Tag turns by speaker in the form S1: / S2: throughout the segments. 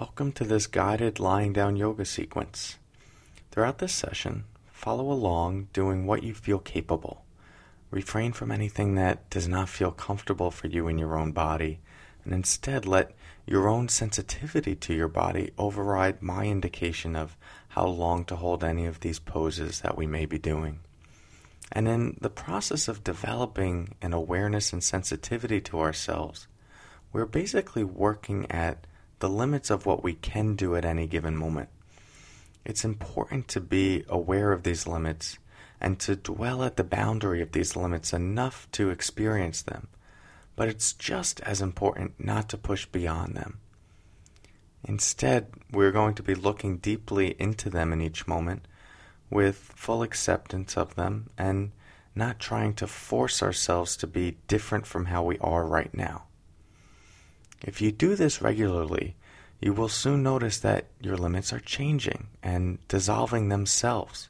S1: Welcome to this guided lying down yoga sequence. Throughout this session, follow along doing what you feel capable. Refrain from anything that does not feel comfortable for you in your own body, and instead let your own sensitivity to your body override my indication of how long to hold any of these poses that we may be doing. And in the process of developing an awareness and sensitivity to ourselves, we're basically working at the limits of what we can do at any given moment. It's important to be aware of these limits and to dwell at the boundary of these limits enough to experience them, but it's just as important not to push beyond them. Instead, we're going to be looking deeply into them in each moment with full acceptance of them and not trying to force ourselves to be different from how we are right now. If you do this regularly, you will soon notice that your limits are changing and dissolving themselves.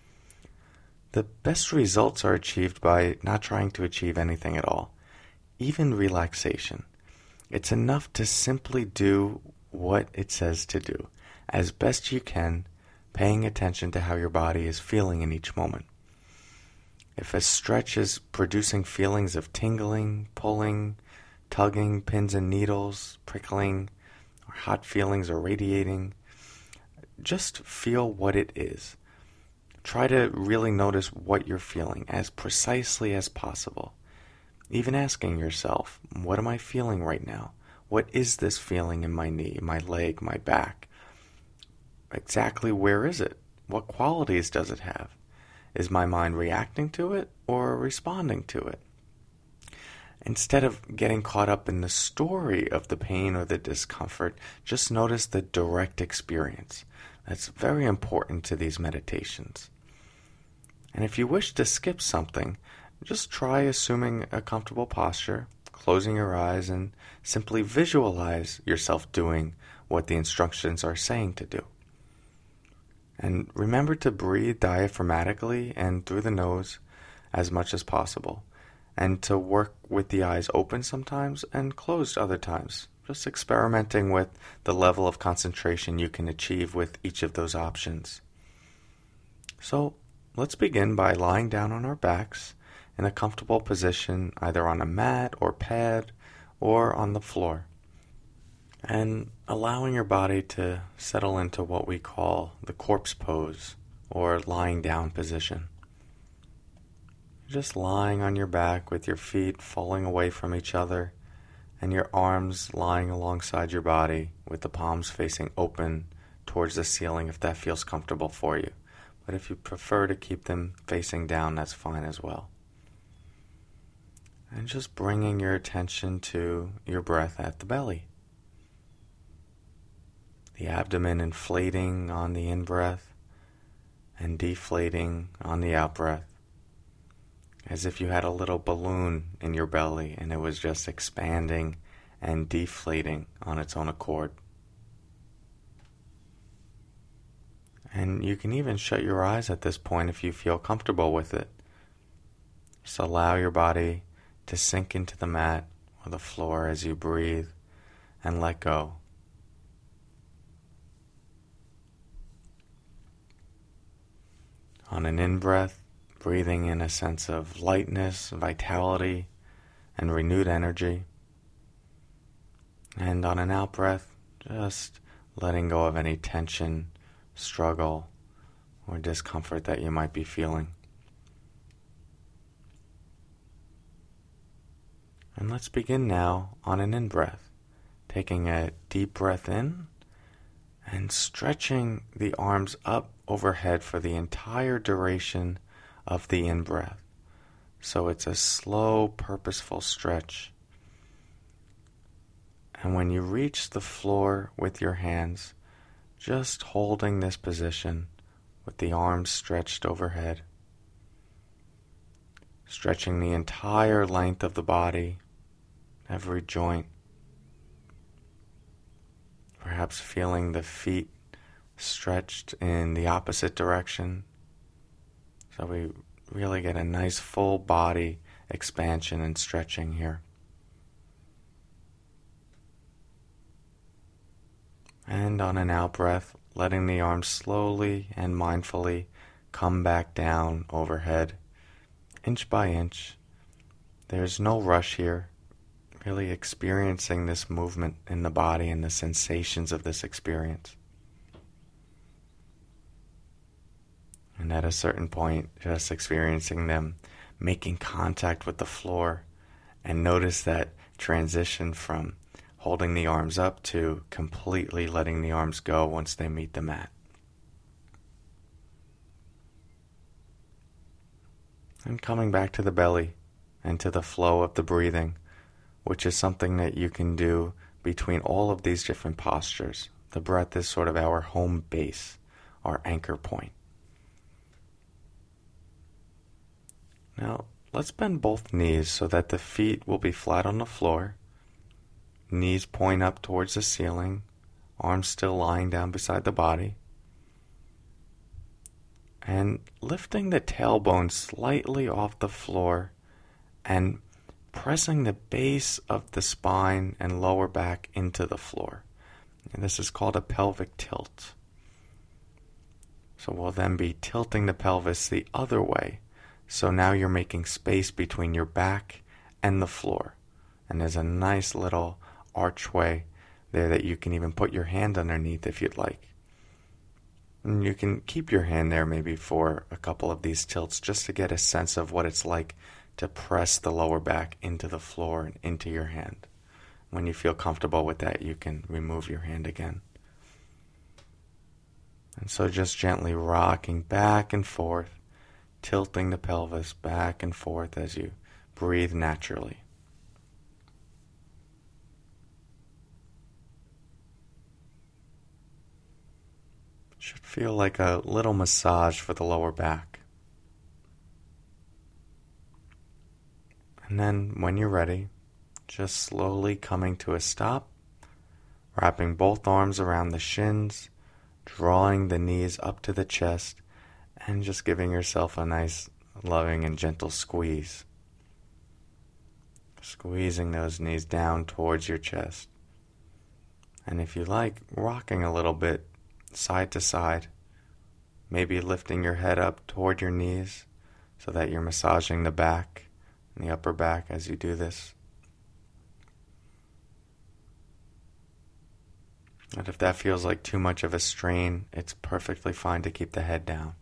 S1: The best results are achieved by not trying to achieve anything at all, even relaxation. It's enough to simply do what it says to do, as best you can, paying attention to how your body is feeling in each moment. If a stretch is producing feelings of tingling, pulling, tugging, pins and needles, prickling, or hot feelings or radiating, just feel what it is. Try to really notice what you're feeling as precisely as possible. Even asking yourself, what am I feeling right now? What is this feeling in my knee, my leg, my back? Exactly where is it? What qualities does it have? Is my mind reacting to it or responding to it? Instead of getting caught up in the story of the pain or the discomfort, just notice the direct experience. That's very important to these meditations. And if you wish to skip something, just try assuming a comfortable posture, closing your eyes, and simply visualize yourself doing what the instructions are saying to do. And remember to breathe diaphragmatically and through the nose as much as possible, and to work with the eyes open sometimes and closed other times, just experimenting with the level of concentration you can achieve with each of those options. So let's begin by lying down on our backs in a comfortable position, either on a mat or pad or on the floor, and allowing your body to settle into what we call the corpse pose or lying down position. Just lying on your back with your feet falling away from each other and your arms lying alongside your body with the palms facing open towards the ceiling if that feels comfortable for you. But if you prefer to keep them facing down, that's fine as well. And just bringing your attention to your breath at the belly. The abdomen inflating on the in-breath and deflating on the out-breath, as if you had a little balloon in your belly and it was just expanding and deflating on its own accord. And you can even shut your eyes at this point if you feel comfortable with it. Just allow your body to sink into the mat or the floor as you breathe and let go. On an in-breath, breathing in a sense of lightness, vitality, and renewed energy. And on an out-breath, just letting go of any tension, struggle, or discomfort that you might be feeling. And let's begin now on an in-breath, taking a deep breath in and stretching the arms up overhead for the entire duration of the in-breath. So it's a slow, purposeful stretch. And when you reach the floor with your hands, just holding this position with the arms stretched overhead, stretching the entire length of the body, every joint, perhaps feeling the feet stretched in the opposite direction. So we really get a nice full body expansion and stretching here. And on an out breath, letting the arms slowly and mindfully come back down overhead, inch by inch. There's no rush here, really experiencing this movement in the body and the sensations of this experience. And at a certain point, just experiencing them making contact with the floor, and notice that transition from holding the arms up to completely letting the arms go once they meet the mat. And coming back to the belly and to the flow of the breathing, which is something that you can do between all of these different postures. The breath is sort of our home base, our anchor point. Now, let's bend both knees so that the feet will be flat on the floor. Knees point up towards the ceiling, arms still lying down beside the body. And lifting the tailbone slightly off the floor and pressing the base of the spine and lower back into the floor. And this is called a pelvic tilt. So we'll then be tilting the pelvis the other way. So now you're making space between your back and the floor. And there's a nice little archway there that you can even put your hand underneath if you'd like. And you can keep your hand there maybe for a couple of these tilts just to get a sense of what it's like to press the lower back into the floor and into your hand. When you feel comfortable with that, you can remove your hand again. And so just gently rocking back and forth, tilting the pelvis back and forth as you breathe naturally. Should feel like a little massage for the lower back. And then when you're ready, just slowly coming to a stop, wrapping both arms around the shins, drawing the knees up to the chest, and just giving yourself a nice, loving and gentle squeeze. Squeezing those knees down towards your chest. And if you like, rocking a little bit side to side, maybe lifting your head up toward your knees so that you're massaging the back and the upper back as you do this. And if that feels like too much of a strain, it's perfectly fine to keep the head down.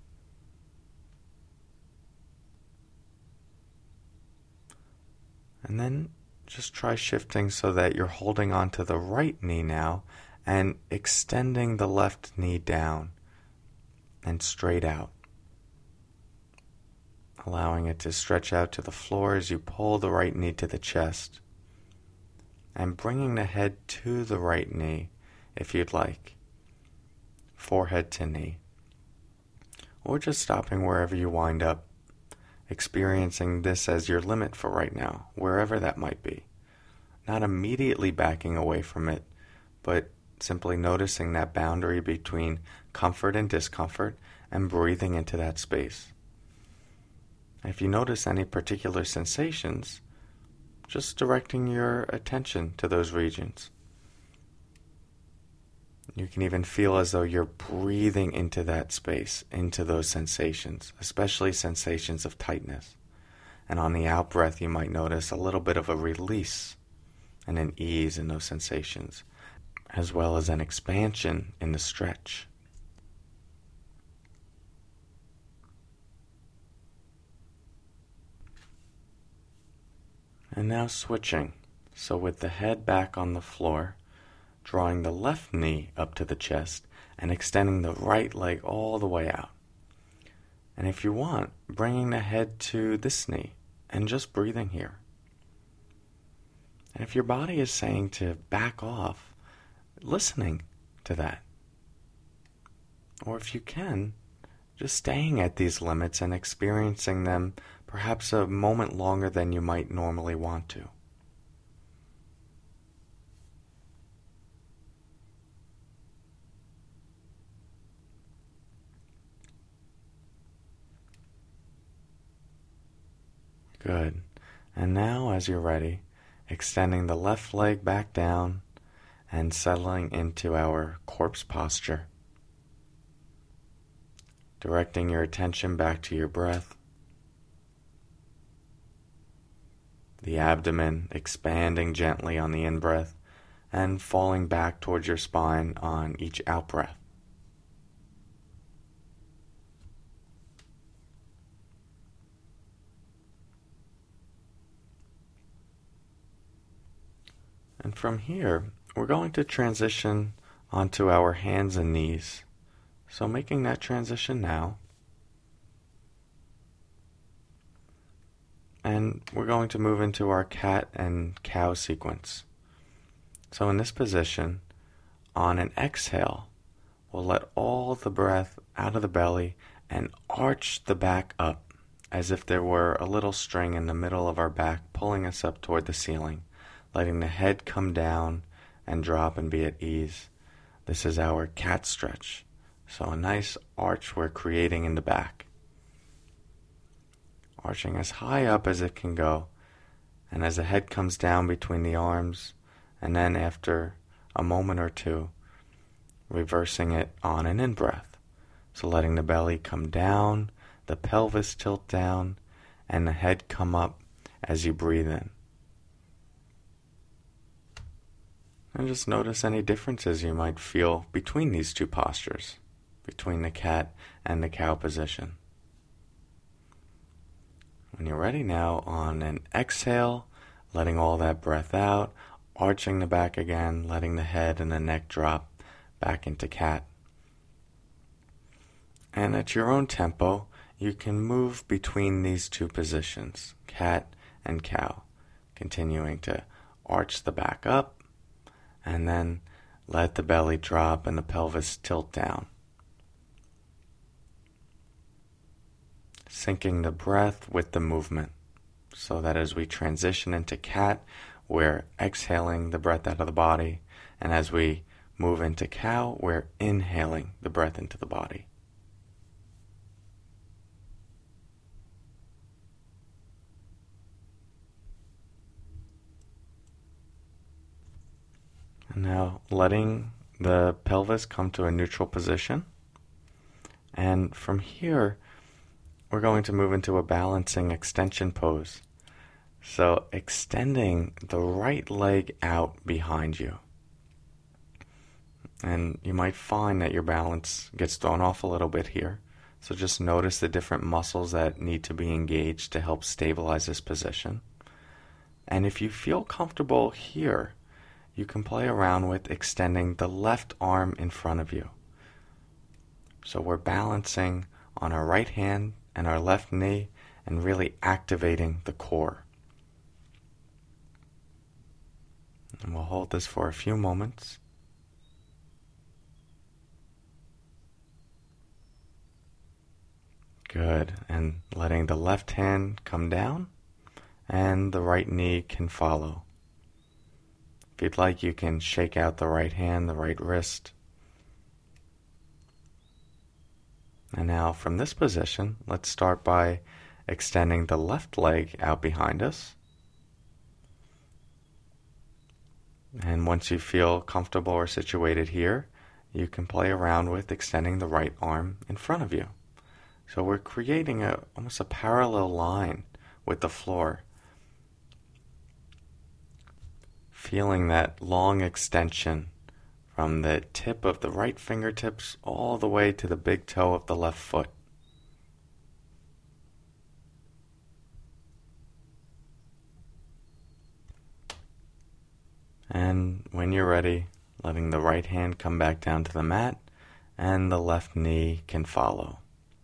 S1: And then just try shifting so that you're holding onto the right knee now and extending the left knee down and straight out. Allowing it to stretch out to the floor as you pull the right knee to the chest. And bringing the head to the right knee if you'd like. Forehead to knee. Or just stopping wherever you wind up. Experiencing this as your limit for right now, wherever that might be. Not immediately backing away from it, but simply noticing that boundary between comfort and discomfort and breathing into that space. If you notice any particular sensations, just directing your attention to those regions. You can even feel as though you're breathing into that space, into those sensations, especially sensations of tightness. And on the out breath, you might notice a little bit of a release and an ease in those sensations, as well as an expansion in the stretch. And now switching. So with the head back on the floor, drawing the left knee up to the chest and extending the right leg all the way out. And if you want, bringing the head to this knee and just breathing here. And if your body is saying to back off, listening to that. Or if you can, just staying at these limits and experiencing them perhaps a moment longer than you might normally want to. Good. And now, as you're ready, extending the left leg back down and settling into our corpse posture. Directing your attention back to your breath. The abdomen expanding gently on the in-breath and falling back towards your spine on each out-breath. And from here, we're going to transition onto our hands and knees. So making that transition now. And we're going to move into our cat and cow sequence. So in this position, on an exhale, we'll let all the breath out of the belly and arch the back up as if there were a little string in the middle of our back pulling us up toward the ceiling, letting the head come down and drop and be at ease. This is our cat stretch. So a nice arch we're creating in the back. Arching as high up as it can go. And as the head comes down between the arms, and then after a moment or two, reversing it on an in-breath. So letting the belly come down, the pelvis tilt down, and the head come up as you breathe in. And just notice any differences you might feel between these two postures, between the cat and the cow position. When you're ready now, on an exhale, letting all that breath out, arching the back again, letting the head and the neck drop back into cat. And at your own tempo, you can move between these two positions, cat and cow, continuing to arch the back up, and then let the belly drop and the pelvis tilt down. Syncing the breath with the movement, so that as we transition into cat, we're exhaling the breath out of the body, and as we move into cow, we're inhaling the breath into the body. And now letting the pelvis come to a neutral position. And from here, we're going to move into a balancing extension pose. So extending the right leg out behind you. And you might find that your balance gets thrown off a little bit here. So just notice the different muscles that need to be engaged to help stabilize this position. And if you feel comfortable here, you can play around with extending the left arm in front of you. So we're balancing on our right hand and our left knee and really activating the core. And we'll hold this for a few moments. Good. And letting the left hand come down and the right knee can follow. If you'd like, you can shake out the right hand, the right wrist. And now from this position, let's start by extending the left leg out behind us. And once you feel comfortable or situated here, you can play around with extending the right arm in front of you. So we're creating almost a parallel line with the floor. Feeling that long extension from the tip of the right fingertips all the way to the big toe of the left foot. And when you're ready, letting the right hand come back down to the mat and the left knee can follow.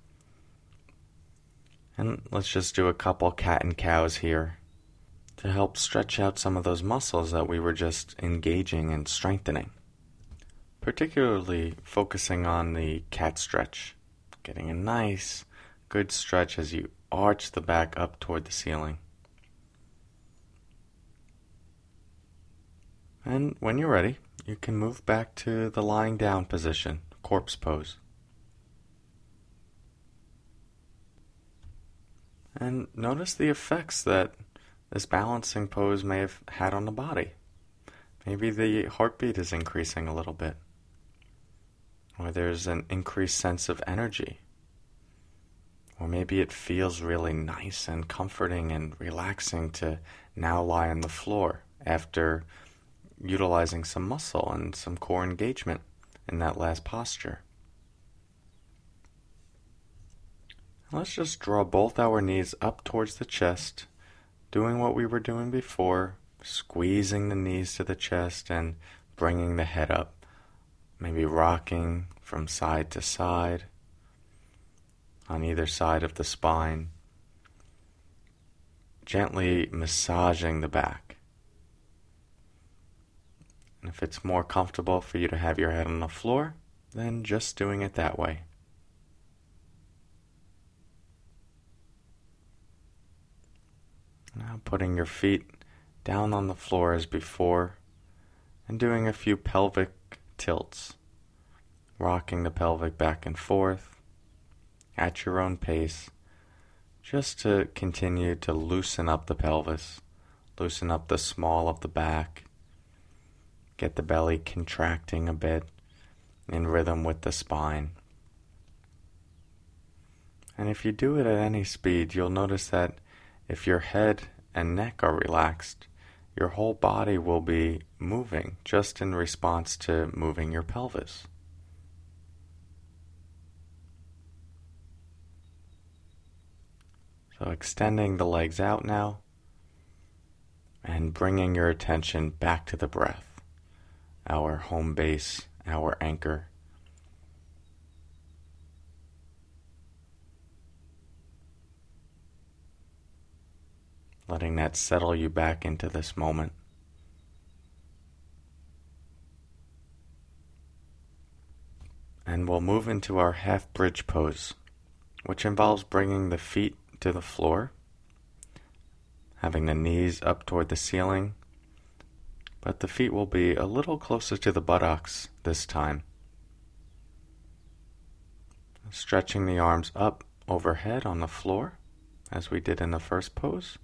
S1: And let's just do a couple cat and cows here to help stretch out some of those muscles that we were just engaging and strengthening. Particularly focusing on the cat stretch, getting a nice, good stretch as you arch the back up toward the ceiling. And when you're ready, you can move back to the lying down position, corpse pose. And notice the effects that this balancing pose may have had on the body. Maybe the heartbeat is increasing a little bit, or there's an increased sense of energy, or maybe it feels really nice and comforting and relaxing to now lie on the floor after utilizing some muscle and some core engagement in that last posture. Let's just draw both our knees up towards the chest, doing what we were doing before, squeezing the knees to the chest and bringing the head up, maybe rocking from side to side on either side of the spine, gently massaging the back. And if it's more comfortable for you to have your head on the floor, then just doing it that way. Now putting your feet down on the floor as before and doing a few pelvic tilts, rocking the pelvic back and forth at your own pace, just to continue to loosen up the pelvis, loosen up the small of the back, get the belly contracting a bit in rhythm with the spine. And if you do it at any speed, you'll notice that if your head and neck are relaxed, your whole body will be moving just in response to moving your pelvis. So extending the legs out now and bringing your attention back to the breath, our home base, our anchor. Letting that settle you back into this moment. And we'll move into our half bridge pose, which involves bringing the feet to the floor, having the knees up toward the ceiling, but the feet will be a little closer to the buttocks this time. Stretching the arms up overhead on the floor, as we did in the first pose.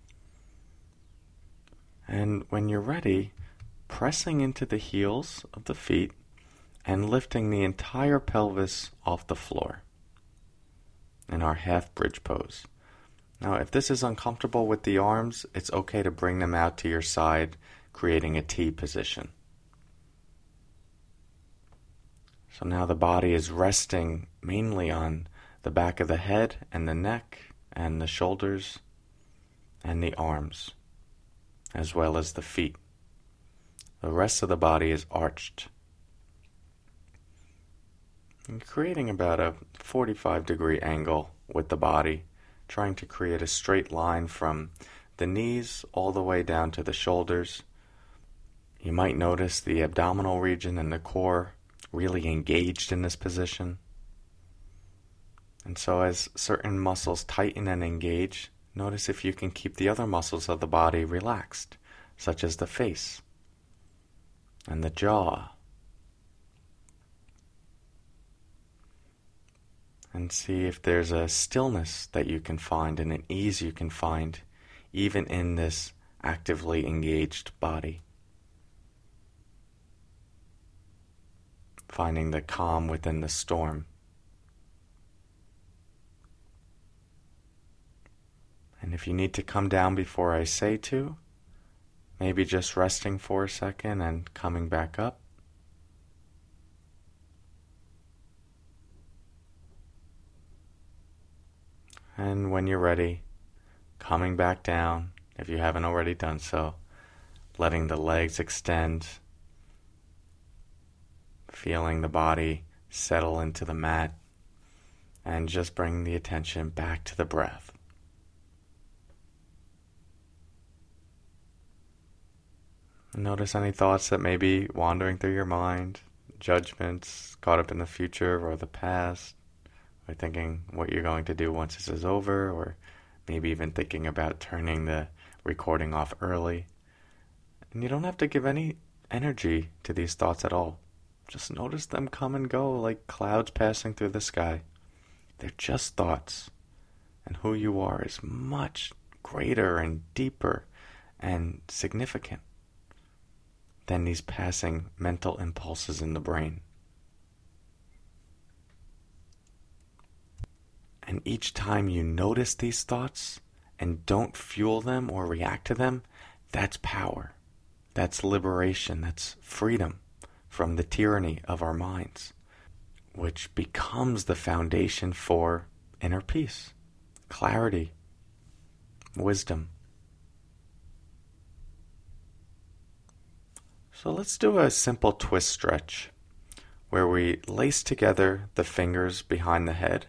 S1: And when you're ready, pressing into the heels of the feet and lifting the entire pelvis off the floor in our half bridge pose. Now, if this is uncomfortable with the arms, it's okay to bring them out to your side, creating a T position. So now the body is resting mainly on the back of the head and the neck and the shoulders and the arms, as well as the feet. The rest of the body is arched, and creating about a 45-degree angle with the body, trying to create a straight line from the knees all the way down to the shoulders. You might notice the abdominal region and the core really engaged in this position. And so as certain muscles tighten and engage, notice if you can keep the other muscles of the body relaxed, such as the face and the jaw. And see if there's a stillness that you can find and an ease you can find even in this actively engaged body. Finding the calm within the storm. And if you need to come down before I say to, maybe just resting for a second and coming back up. And when you're ready, coming back down, if you haven't already done so, letting the legs extend, feeling the body settle into the mat, and just bringing the attention back to the breath. Notice any thoughts that may be wandering through your mind, judgments caught up in the future or the past, or thinking what you're going to do once this is over, or maybe even thinking about turning the recording off early. And you don't have to give any energy to these thoughts at all. Just notice them come and go like clouds passing through the sky. They're just thoughts. And who you are is much greater and deeper and significant than these passing mental impulses in the brain. And each time you notice these thoughts and don't fuel them or react to them, that's power. That's liberation. That's freedom from the tyranny of our minds, which becomes the foundation for inner peace, clarity, wisdom. So let's do a simple twist stretch where we lace together the fingers behind the head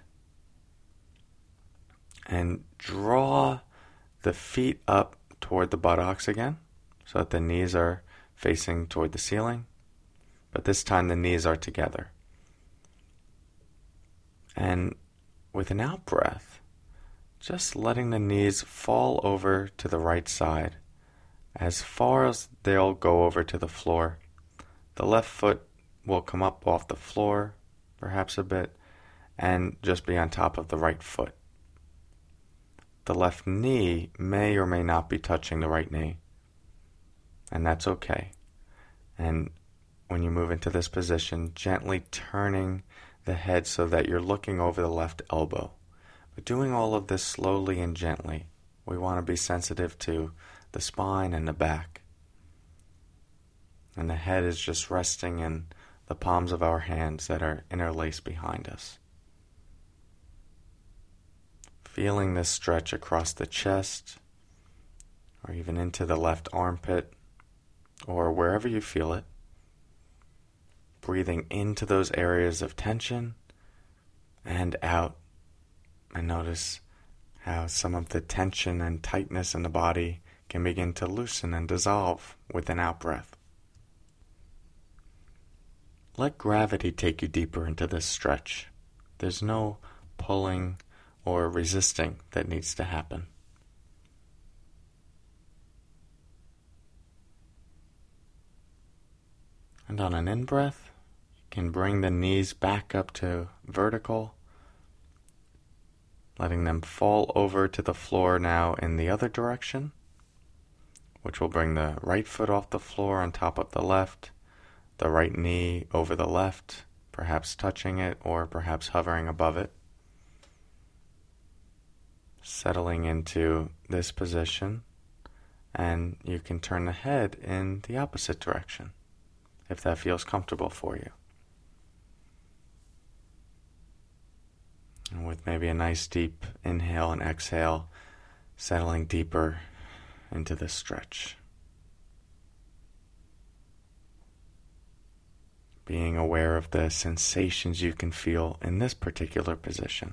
S1: and draw the feet up toward the buttocks again so that the knees are facing toward the ceiling, but this time the knees are together. And with an out breath, just letting the knees fall over to the right side as far as they'll go over to the floor. The left foot will come up off the floor, perhaps a bit, and just be on top of the right foot. The left knee may or may not be touching the right knee, and that's okay. And when you move into this position, gently turning the head so that you're looking over the left elbow. But doing all of this slowly and gently. We want to be sensitive to the spine and the back. And the head is just resting in the palms of our hands that are interlaced behind us. Feeling this stretch across the chest, or even into the left armpit, or wherever you feel it. Breathing into those areas of tension and out. And notice how some of the tension and tightness in the body can begin to loosen and dissolve with an out breath. Let gravity take you deeper into this stretch. There's no pulling or resisting that needs to happen. And on an in-breath, you can bring the knees back up to vertical, letting them fall over to the floor now in the other direction, which will bring the right foot off the floor on top of the left, the right knee over the left, perhaps touching it or perhaps hovering above it. Settling into this position, and you can turn the head in the opposite direction if that feels comfortable for you. And with maybe a nice deep inhale and exhale, settling deeper into this stretch. Being aware of the sensations you can feel in this particular position.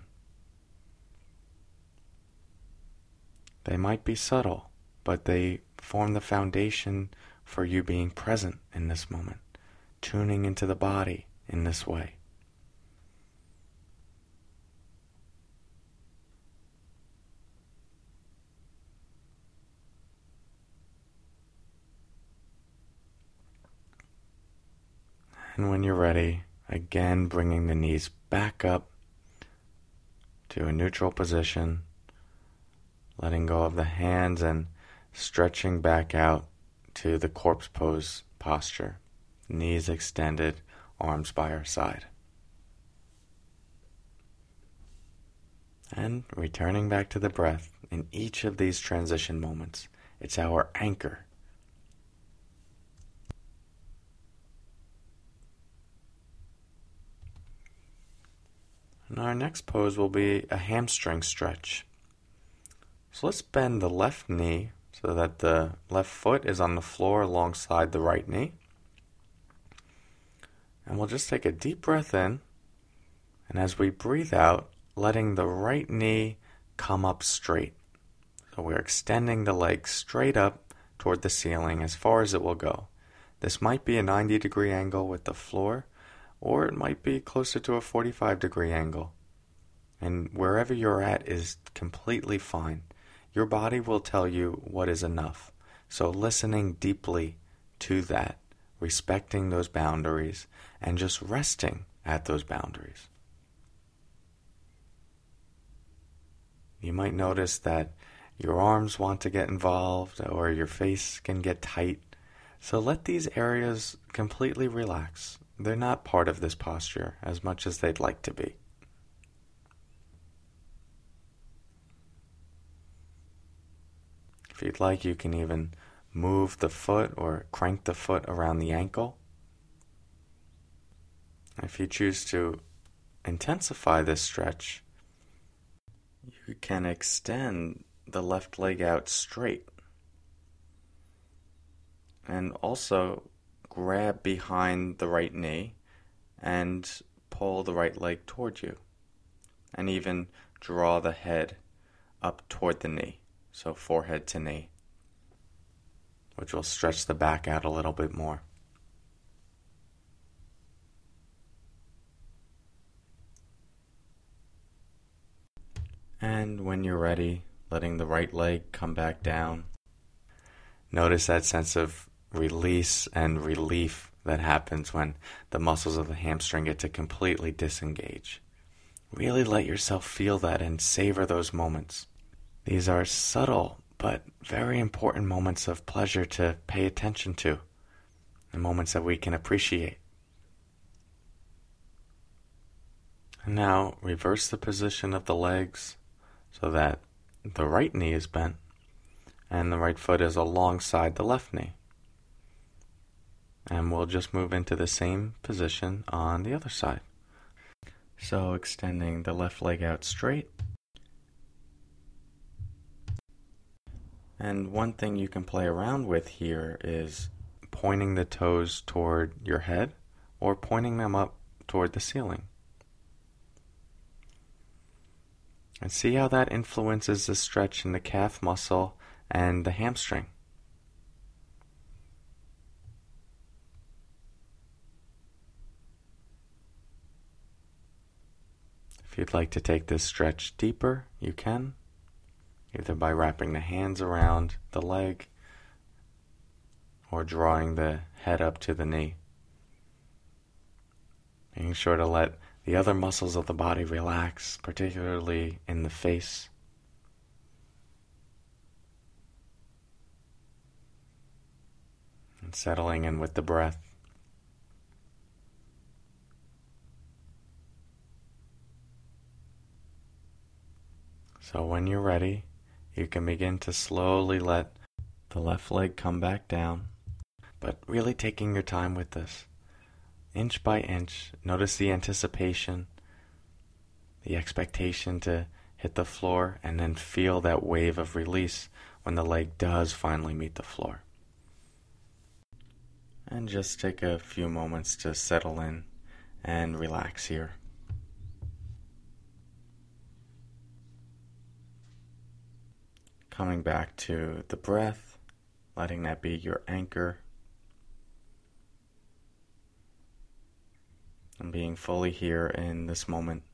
S1: They might be subtle, but they form the foundation for you being present in this moment, tuning into the body in this way. And when you're ready, again bringing the knees back up to a neutral position, letting go of the hands and stretching back out to the corpse pose posture, knees extended, arms by our side. And returning back to the breath in each of these transition moments. It's our anchor. And our next pose will be a hamstring stretch. So let's bend the left knee so that the left foot is on the floor alongside the right knee. And we'll just take a deep breath in. And as we breathe out, letting the right knee come up straight. So we're extending the leg straight up toward the ceiling as far as it will go. This might be a 90-degree angle with the floor, or it might be closer to a 45-degree angle. And wherever you're at is completely fine. Your body will tell you what is enough. So listening deeply to that, respecting those boundaries, and just resting at those boundaries. You might notice that your arms want to get involved or your face can get tight. So let these areas completely relax. They're not part of this posture as much as they'd like to be. If you'd like, you can even move the foot or crank the foot around the ankle. If you choose to intensify this stretch, you can extend the left leg out straight and also grab behind the right knee and pull the right leg toward you, and even draw the head up toward the knee, so forehead to knee, which will stretch the back out a little bit more. And when you're ready, letting the right leg come back down. Notice that sense of release and relief that happens when the muscles of the hamstring get to completely disengage. Really let yourself feel that and savor those moments. These are subtle but very important moments of pleasure to pay attention to, and moments that we can appreciate. And now reverse the position of the legs so that the right knee is bent and the right foot is alongside the left knee. And we'll just move into the same position on the other side. So extending the left leg out straight. And one thing you can play around with here is pointing the toes toward your head or pointing them up toward the ceiling. And see how that influences the stretch in the calf muscle and the hamstring. If you'd like to take this stretch deeper, you can, either by wrapping the hands around the leg or drawing the head up to the knee. Making sure to let the other muscles of the body relax, particularly in the face. And settling in with the breath. So when you're ready, you can begin to slowly let the left leg come back down, but really taking your time with this. Inch by inch, notice the anticipation, the expectation to hit the floor, and then feel that wave of release when the leg does finally meet the floor. And just take a few moments to settle in and relax here. Coming back to the breath, letting that be your anchor, and being fully here in this moment.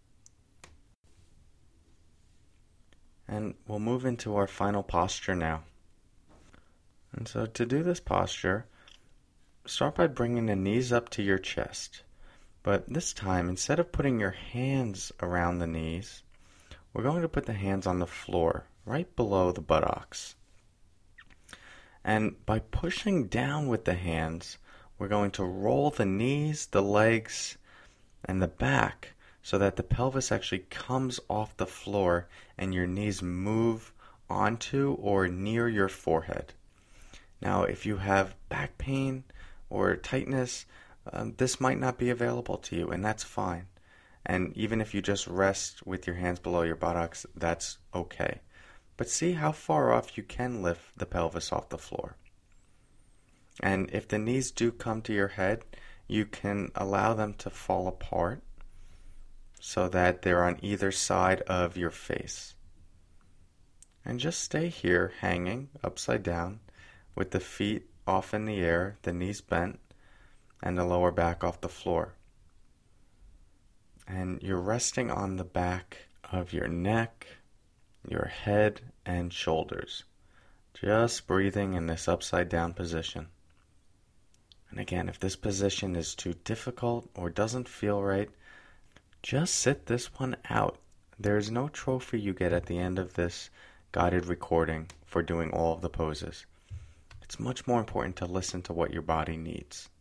S1: And we'll move into our final posture now. And so to do this posture, start by bringing the knees up to your chest. But this time, instead of putting your hands around the knees, we're going to put the hands on the floor, right below the buttocks. And by pushing down with the hands, we're going to roll the knees, the legs, and the back so that the pelvis actually comes off the floor and your knees move onto or near your forehead. Now, if you have back pain or tightness, this might not be available to you, and that's fine. And even if you just rest with your hands below your buttocks, that's okay. But see how far off you can lift the pelvis off the floor. And if the knees do come to your head, you can allow them to fall apart so that they're on either side of your face. And just stay here hanging upside down with the feet off in the air, the knees bent, and the lower back off the floor. And you're resting on the back of your neck, your head, and shoulders. Just breathing in this upside down position. And again, if this position is too difficult or doesn't feel right, just sit this one out. There's no trophy you get at the end of this guided recording for doing all of the poses. it's much more important to listen to what your body needs.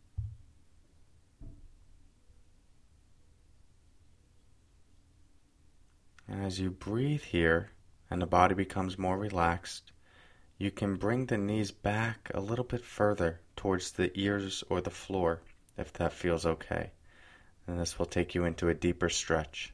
S1: And as you breathe here and the body becomes more relaxed, you can bring the knees back a little bit further towards the ears or the floor if that feels okay. And this will take you into a deeper stretch.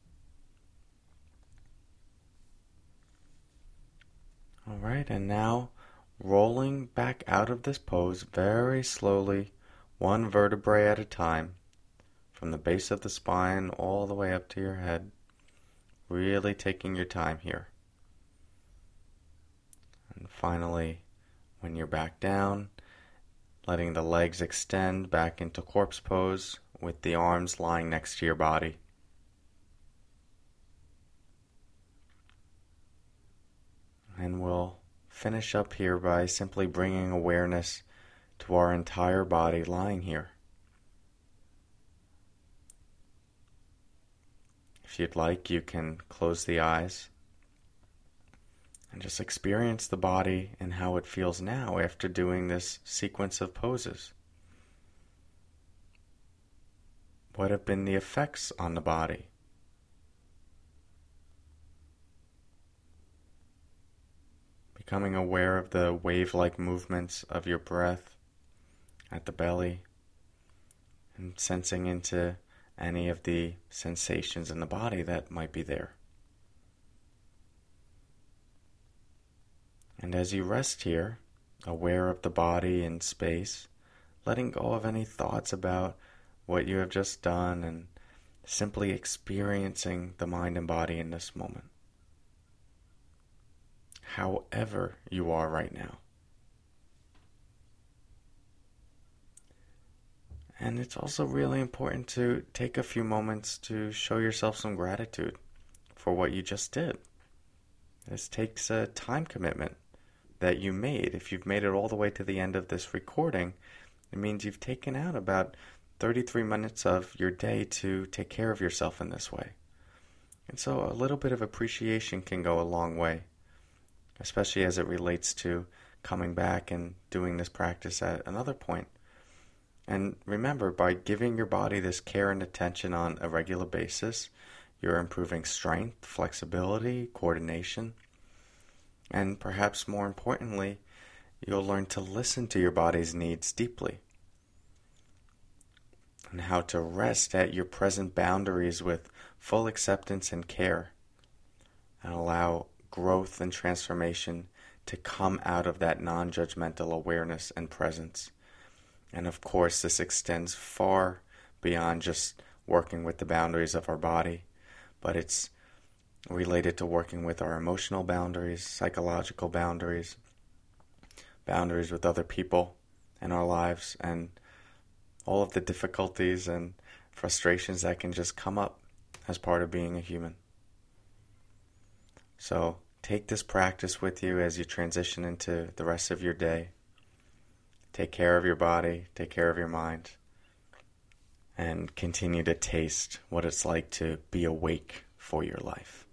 S1: All right, and now rolling back out of this pose very slowly, one vertebrae at a time, from the base of the spine all the way up to your head, really taking your time here. And finally, when you're back down, letting the legs extend back into corpse pose with the arms lying next to your body. And we'll finish up here by simply bringing awareness to our entire body lying here. If you'd like, you can close the eyes and just experience the body and how it feels now after doing this sequence of poses. What have been the effects on the body? Becoming aware of the wave-like movements of your breath at the belly and sensing into any of the sensations in the body that might be there. And as you rest here, aware of the body and space, letting go of any thoughts about what you have just done and simply experiencing the mind and body in this moment. However you are right now. And it's also really important to take a few moments to show yourself some gratitude for what you just did. This takes a time commitment that you made. If you've made it all the way to the end of this recording, it means you've taken out about 33 minutes of your day to take care of yourself in this way. And so a little bit of appreciation can go a long way, especially as it relates to coming back and doing this practice at another point. And remember, by giving your body this care and attention on a regular basis, you're improving strength, flexibility, coordination, and perhaps more importantly, you'll learn to listen to your body's needs deeply and how to rest at your present boundaries with full acceptance and care and allow growth and transformation to come out of that non-judgmental awareness and presence. And of course, this extends far beyond just working with the boundaries of our body, but it's related to working with our emotional boundaries, psychological boundaries, boundaries with other people in our lives, and all of the difficulties and frustrations that can just come up as part of being a human. So take this practice with you as you transition into the rest of your day. Take care of your body, take care of your mind, and continue to taste what it's like to be awake for your life.